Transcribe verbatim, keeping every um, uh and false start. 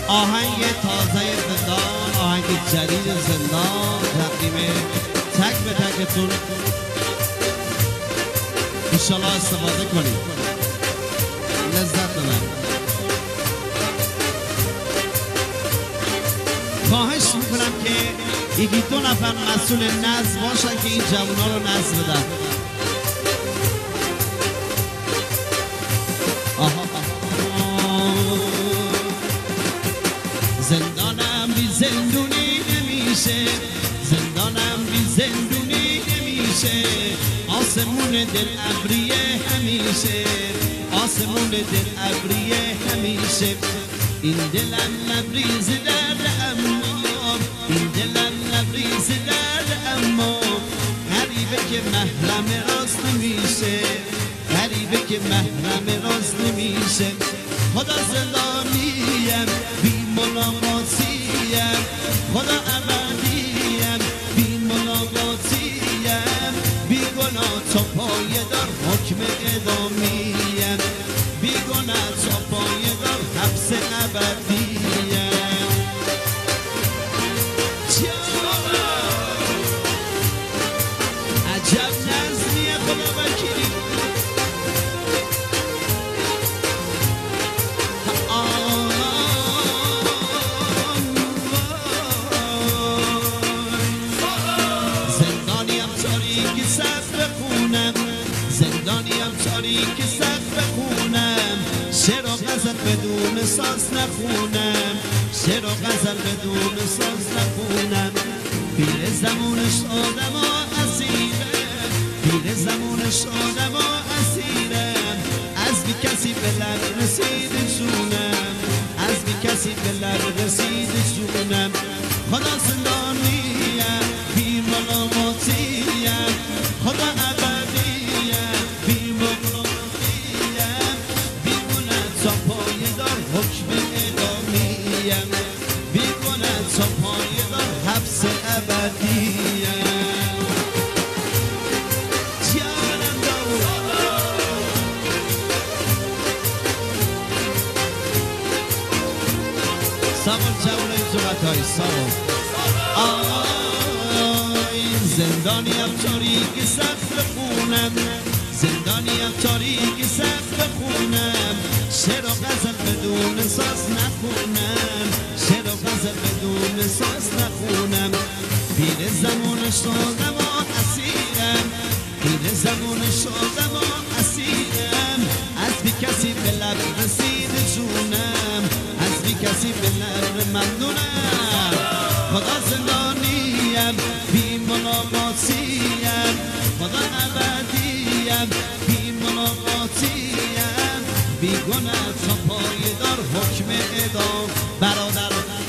آهنگ تازه زندان، آهنگ جدید زندان تقدیم تک به تکتون انشالله استفاده کنید، لذت ببرید. خواهش میکنم که یکی دو نفر مسئول نظم باشن که این جوونا رو نظم بدن. آها زندانم بی زندونی نمیشه، زندانم بی زندونی نمیشه، آسمون دل ابریه همیشه، آسمون دل ابریه همیشه. این دلم لبریز در اما، این دلم لبریز در اما، غریبه که محرم راست نمیشه، غریبه که محرم راست نمیشه. خدا زندانیم بی ملاقاتیم، خدا ابدیم بی ملاقاتیم، بی گناه تا پایه دار حکم اعدامیم، بی گناه تا پایه دار حبس ابدیم. عجب نظمیه خدا وکیلی. زندانیم تاریک سقف خونم، شعر و غزل بدون ساز نخونم، شعر و غزل بدون ساز نخونم. پیر زمون شدم و اسیرم، پیر زمون شدم و اسیرم، از بی کسی به لب رسید جونم، از بی کسی به لب رسید جونم. خدا زندانیم بی ملامتیم، خدا ابدیم بی ملامتیم، بی گناه تا پایه دار حکم اعدامیم، بی گناه تا پایه دار حبس ابدیم. جانم داود سوال جوانه صورت های سوال. آی زندانیم تاریک سقف خونم، زندانیم تاریک سقف خونم، شعر و غزل بدون ساز نخونم، شعر و غزل بدون ساز نخونم. پیر زمان شدم و اسیرم، پیر زمان شدم و اسیرم، از بی کسی به لب رسید جونم، از بی کسی به لب ممنونم. خدا زندانیم بی ملاقاتیم، خدا ابدیم بی ملاقاتیم، بی گناه تا پایه دار حکم اعدام. برادر